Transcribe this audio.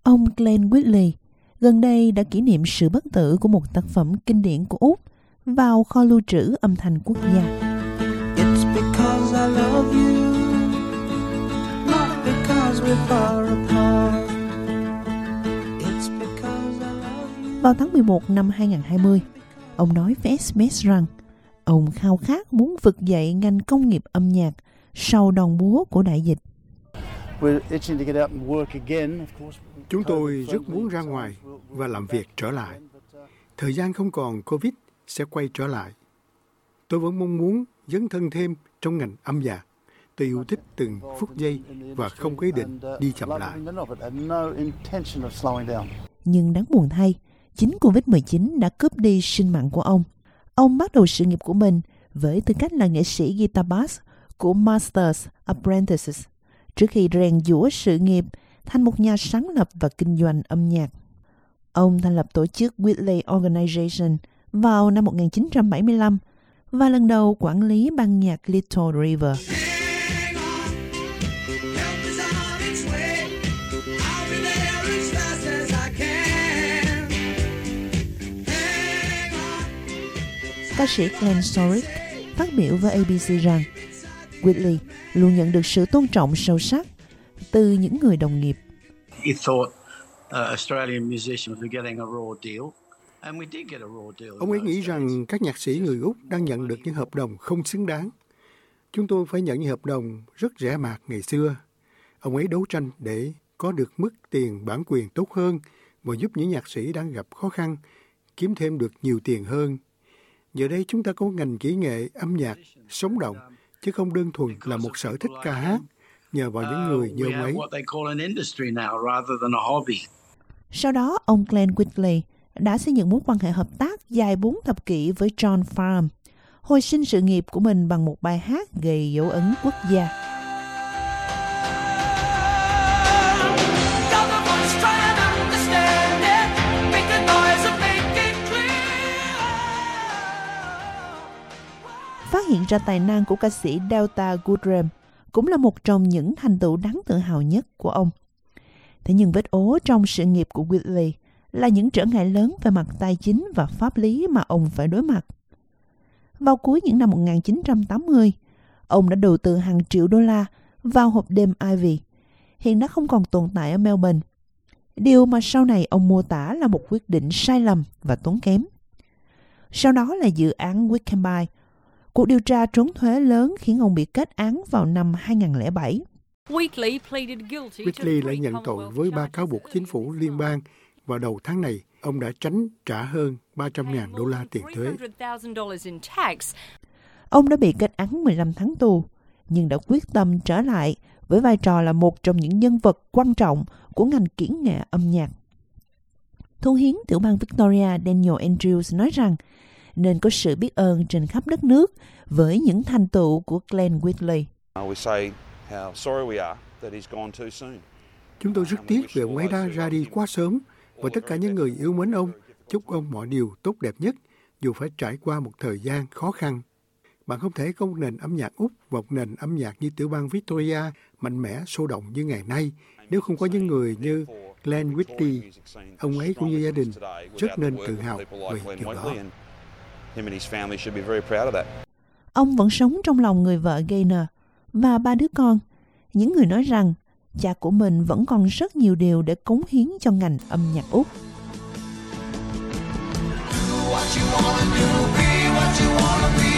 Ông Glenn Whitley gần đây đã kỷ niệm sự bất tử của một tác phẩm kinh điển của Úc vào kho lưu trữ âm thanh quốc gia. It's because I love you, not because we're far apart. It's because I love you. Vào tháng 11 năm 2020, ông nói với SBS rằng ông khao khát muốn vực dậy ngành công nghiệp âm nhạc sau đòn búa của đại dịch. Chúng tôi rất muốn ra ngoài và làm việc trở lại. Thời gian không còn Covid sẽ quay trở lại. Tôi vẫn mong muốn dấn thân thêm trong ngành âm nhạc. Tôi yêu thích từng phút giây và không có ý định đi chậm lại. Nhưng đáng buồn thay, chính Covid-19 đã cướp đi sinh mạng của ông. Ông bắt đầu sự nghiệp của mình với tư cách là nghệ sĩ guitar bass của Masters Apprentices, trước khi rèn giũa sự nghiệp thành một nhà sáng lập và kinh doanh âm nhạc. Ông thành lập tổ chức Whitley Organization vào năm 1975 và lần đầu quản lý ban nhạc Little River. Ca sĩ Glenn Sorrick phát biểu với ABC rằng Whitley luôn nhận được sự tôn trọng sâu sắc từ những người đồng nghiệp. Ông ấy nghĩ rằng các nhạc sĩ người Úc đang nhận được những hợp đồng không xứng đáng. Chúng tôi phải nhận những hợp đồng rất rẻ mạt ngày xưa. Ông ấy đấu tranh để có được mức tiền bản quyền tốt hơn và giúp những nhạc sĩ đang gặp khó khăn kiếm thêm được nhiều tiền hơn. Giờ đây chúng ta có ngành kỹ nghệ âm nhạc sống động, chứ không đơn thuần là một sở thích ca hát, nhờ vào những người như ông ấy. Sau đó, ông Glenn Whitley đã xây dựng mối quan hệ hợp tác dài 4 thập kỷ với John Farnham, hồi sinh sự nghiệp của mình bằng một bài hát gây dấu ấn quốc gia. Phát hiện ra tài năng của ca sĩ Delta Goodrem cũng là một trong những thành tựu đáng tự hào nhất của ông. Thế nhưng vết ố trong sự nghiệp của Whitley là những trở ngại lớn về mặt tài chính và pháp lý mà ông phải đối mặt. Vào cuối những năm 1980, ông đã đầu tư hàng triệu đô la vào hộp đêm Ivy, hiện đã không còn tồn tại ở Melbourne. Điều mà sau này ông mô tả là một quyết định sai lầm và tốn kém. Sau đó là dự án Wickenby, cuộc điều tra trốn thuế lớn khiến ông bị kết án vào năm 2007. Whitley lại nhận tội với 3 cáo buộc chính phủ liên bang. Vào đầu tháng này, ông đã tránh trả hơn 300.000 đô la tiền thuế. Ông đã bị kết án 15 tháng tù, nhưng đã quyết tâm trở lại với vai trò là một trong những nhân vật quan trọng của ngành kỹ nghệ âm nhạc. Thủ hiến tiểu bang Victoria Daniel Andrews nói rằng nên có sự biết ơn trên khắp đất nước với những thành tựu của Glenn Whitley. Chúng tôi rất tiếc vì ông ấy đã ra đi quá sớm, và tất cả những người yêu mến ông chúc ông mọi điều tốt đẹp nhất dù phải trải qua một thời gian khó khăn. Bạn không thể có một nền âm nhạc Úc và một nền âm nhạc như tiểu bang Victoria mạnh mẽ, sôi động như ngày nay nếu không có những người như Glenn Whitley. Ông ấy cũng như gia đình rất nên tự hào về điều đó. Ông vẫn sống trong lòng người vợ Gaynor và 3 đứa con, những người nói rằng cha của mình vẫn còn rất nhiều điều để cống hiến cho ngành âm nhạc Úc. Do what you wanna do, be what you wanna be.